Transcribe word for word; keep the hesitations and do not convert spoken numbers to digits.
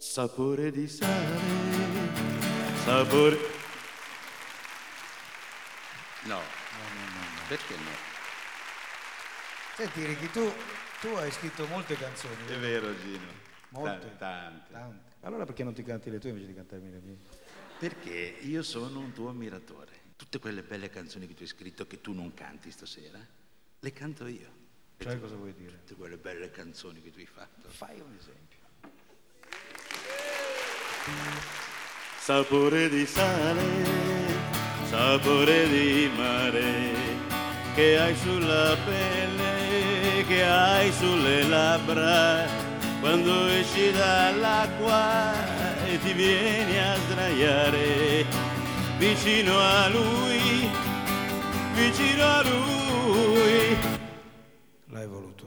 Sapore di sale, sapore... No, no, no, no, no. Perché no? Senti Ricky, tu, tu hai scritto molte canzoni. È vero Gino. Molte? Ta- tante. Tante. Allora perché non ti canti le tue invece di cantarmi le mie? Perché io sono un tuo ammiratore. Tutte quelle belle canzoni che tu hai scritto che tu non canti stasera, le canto io. Cioè cosa vuoi dire? Tutte quelle belle canzoni che tu hai fatto. Fai un esempio. Sapore di sale, sapore di mare, che hai sulla pelle, che hai sulle labbra, quando esci dall'acqua e ti vieni a sdraiare vicino a lui, vicino a lui. L'hai voluto.